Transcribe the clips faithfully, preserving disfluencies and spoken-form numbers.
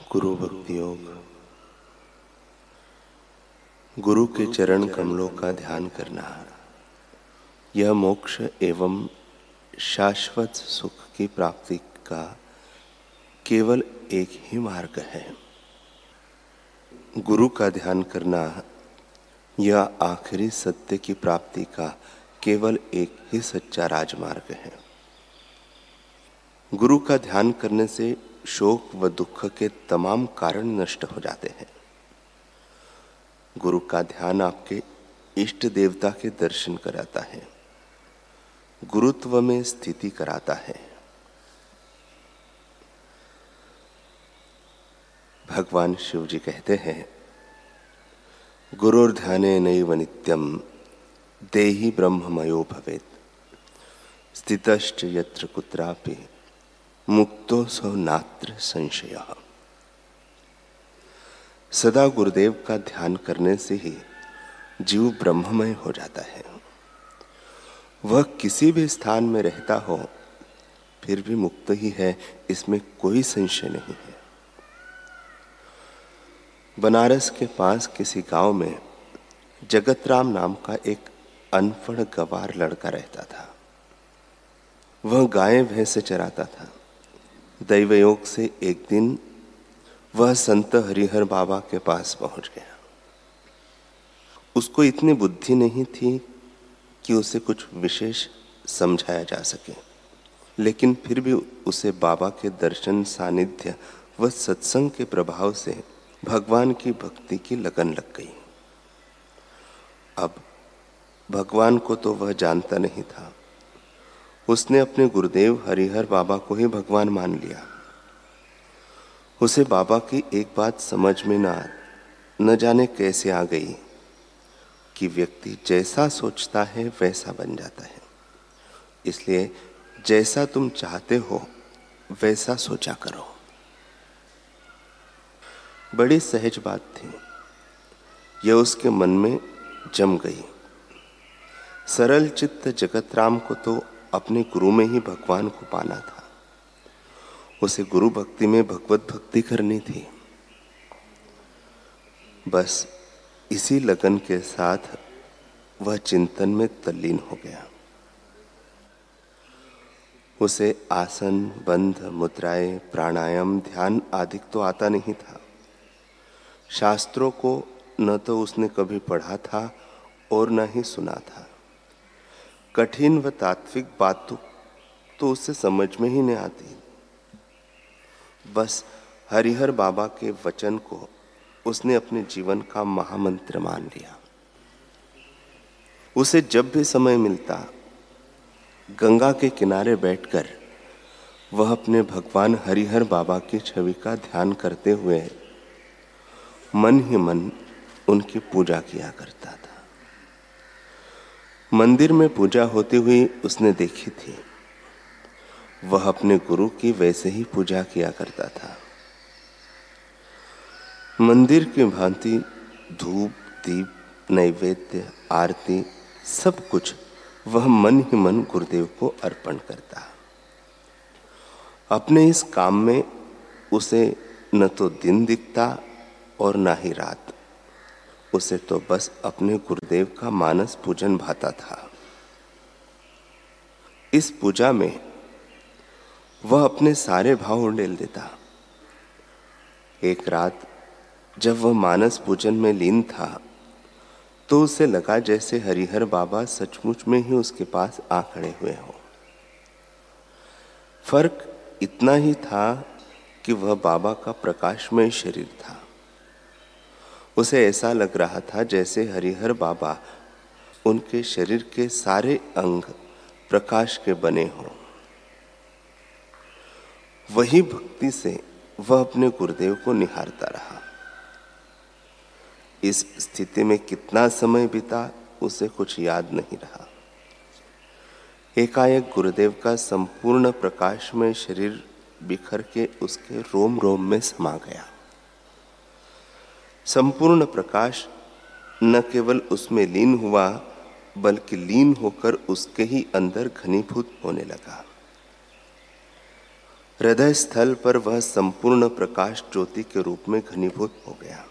गुरु भक्ति योग। गुरु के चरण कमलों का ध्यान करना यह मोक्ष एवं शाश्वत सुख की प्राप्ति का केवल एक ही मार्ग है। गुरु का ध्यान करना यह आखिरी सत्य की प्राप्ति का केवल एक ही सच्चा राजमार्ग है। गुरु का ध्यान करने से शोक व दुख के तमाम कारण नष्ट हो जाते हैं। गुरु का ध्यान आपके इष्ट देवता के दर्शन कराता है, गुरुत्व में स्थिति कराता है। भगवान शिव जी कहते हैं, गुरुर्ध्याने नैव नित्यम देहि ब्रह्ममयो भवेत् स्थितश्च यत्र कुत्रापि मुक्तो सो नात्र संशयः। सदा गुरुदेव का ध्यान करने से ही जीव ब्रह्ममय हो जाता है। वह किसी भी स्थान में रहता हो फिर भी मुक्त ही है, इसमें कोई संशय नहीं है। बनारस के पास किसी गांव में जगतराम नाम का एक अनपढ़ गवार लड़का रहता था। वह गायें भैंसे चराता था। दैवयोग से एक दिन वह संत हरिहर बाबा के पास पहुंच गया। उसको इतनी बुद्धि नहीं थी कि उसे कुछ विशेष समझाया जा सके, लेकिन फिर भी उसे बाबा के दर्शन, सानिध्य व सत्संग के प्रभाव से भगवान की भक्ति की लगन लग गई। अब भगवान को तो वह जानता नहीं था। उसने अपने गुरुदेव हरिहर बाबा को ही भगवान मान लिया। उसे बाबा की एक बात समझ में ना न जाने कैसे आ गई कि व्यक्ति जैसा सोचता है वैसा बन जाता है। इसलिए जैसा तुम चाहते हो वैसा सोचा करो। बड़ी सहज बात थी, यह उसके मन में जम गई। सरल चित्त जगतराम को तो अपने गुरु में ही भगवान को पाना था। उसे गुरु भक्ति में भगवत भक्ति करनी थी। बस इसी लगन के साथ वह चिंतन में तल्लीन हो गया। उसे आसन, बंध, मुद्राएं, प्राणायाम, ध्यान आदि तो आता नहीं था। शास्त्रों को न तो उसने कभी पढ़ा था और न ही सुना था। कठिन व तात्विक बात तो, तो उसे समझ में ही नहीं आती। बस हरिहर बाबा के वचन को उसने अपने जीवन का महामंत्र मान लिया। उसे जब भी समय मिलता गंगा के किनारे बैठकर वह अपने भगवान हरिहर बाबा की छवि का ध्यान करते हुए मन ही मन उनकी पूजा किया करता था। मंदिर में पूजा होती हुई उसने देखी थी। वह अपने गुरु की वैसे ही पूजा किया करता था। मंदिर की भांति धूप, दीप, नैवेद्य, आरती सब कुछ वह मन ही मन गुरुदेव को अर्पण करता। अपने इस काम में उसे न तो दिन दिखता और न ही रात। उसे तो बस अपने गुरुदेव का मानस पूजन भाता था। इस पूजा में वह अपने सारे भाव उंडेल देता। एक रात जब वह मानस पूजन में लीन था तो उसे लगा जैसे हरिहर बाबा सचमुच में ही उसके पास आ खड़े हुए हो। फर्क इतना ही था कि वह बाबा का प्रकाशमय शरीर था। उसे ऐसा लग रहा था जैसे हरिहर बाबा उनके शरीर के सारे अंग प्रकाश के बने हों। वही भक्ति से वह अपने गुरुदेव को निहारता रहा। इस स्थिति में कितना समय बीता उसे कुछ याद नहीं रहा। एकाएक गुरुदेव का संपूर्ण प्रकाशमय शरीर बिखर के उसके रोम रोम में समा गया। संपूर्ण प्रकाश न केवल उसमें लीन हुआ बल्कि लीन होकर उसके ही अंदर घनीभूत होने लगा। हृदय स्थल पर वह संपूर्ण प्रकाश ज्योति के रूप में घनीभूत हो गया।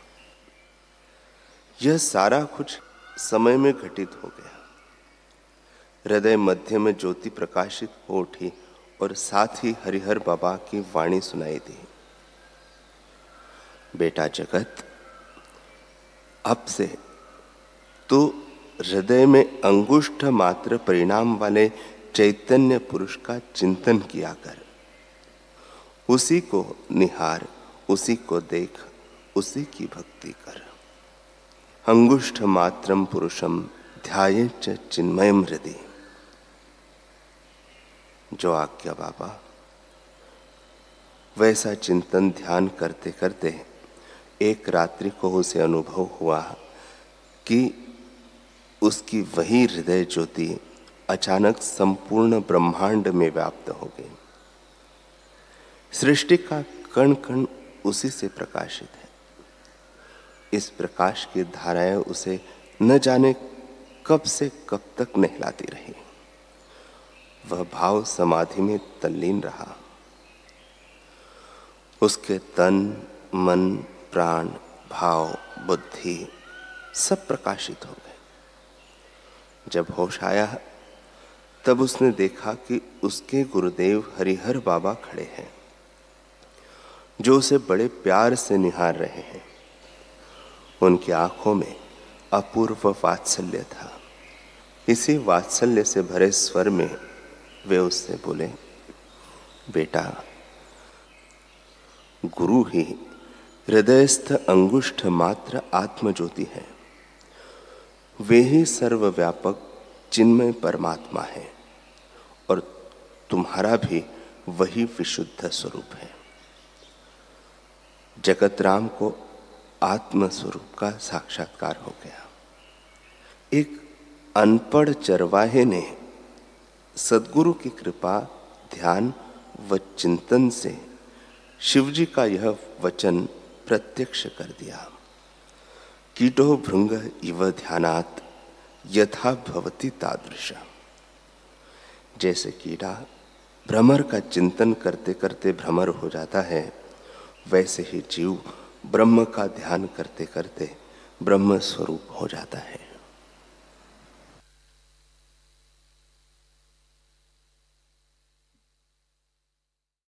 यह सारा कुछ समय में घटित हो गया। हृदय मध्य में ज्योति प्रकाशित हो उठी और साथ ही हरिहर बाबा की वाणी सुनाई दी। बेटा जगत, अब से तो हृदय में अंगुष्ठ मात्र परिणाम वाले चैतन्य पुरुष का चिंतन किया कर। उसी को निहार, उसी को देख, उसी की भक्ति कर। अंगुष्ठ मात्रम पुरुषम ध्यायेच चिन्मयम हृदि। जो आज्ञा बाबा। वैसा चिंतन ध्यान करते करते एक रात्रि को उसे अनुभव हुआ कि उसकी वही हृदय ज्योति अचानक संपूर्ण ब्रह्मांड में व्याप्त हो गई। सृष्टि का कण कण उसी से प्रकाशित है। इस प्रकाश की धाराएं उसे न जाने कब से कब तक नहलाती रही। वह भाव समाधि में तल्लीन रहा। उसके तन, मन, प्राण, भाव, बुद्धि सब प्रकाशित हो गए। जब होश आया तब उसने देखा कि उसके गुरुदेव हरिहर बाबा खड़े हैं, जो उसे बड़े प्यार से निहार रहे हैं। उनकी आंखों में अपूर्व वात्सल्य था। इसी वात्सल्य से भरे स्वर में वे उससे बोले, बेटा, गुरु ही हृदयस्थ अंगुष्ठ मात्र आत्मज्योति है। वे ही सर्वव्यापक चिन्मय परमात्मा है और तुम्हारा भी वही विशुद्ध स्वरूप है। जगत राम को आत्म स्वरूप का साक्षात्कार हो गया। एक अनपढ़ चरवाहे ने सद्गुरु की कृपा, ध्यान व चिंतन से शिवजी का यह वचन प्रत्यक्ष कर दिया। कीटो भृंग इव ध्यानात् यथा भवति तादृश। जैसे कीड़ा भ्रमर का चिंतन करते करते भ्रमर हो जाता है, वैसे ही जीव ब्रह्म का ध्यान करते करते ब्रह्म स्वरूप हो जाता है।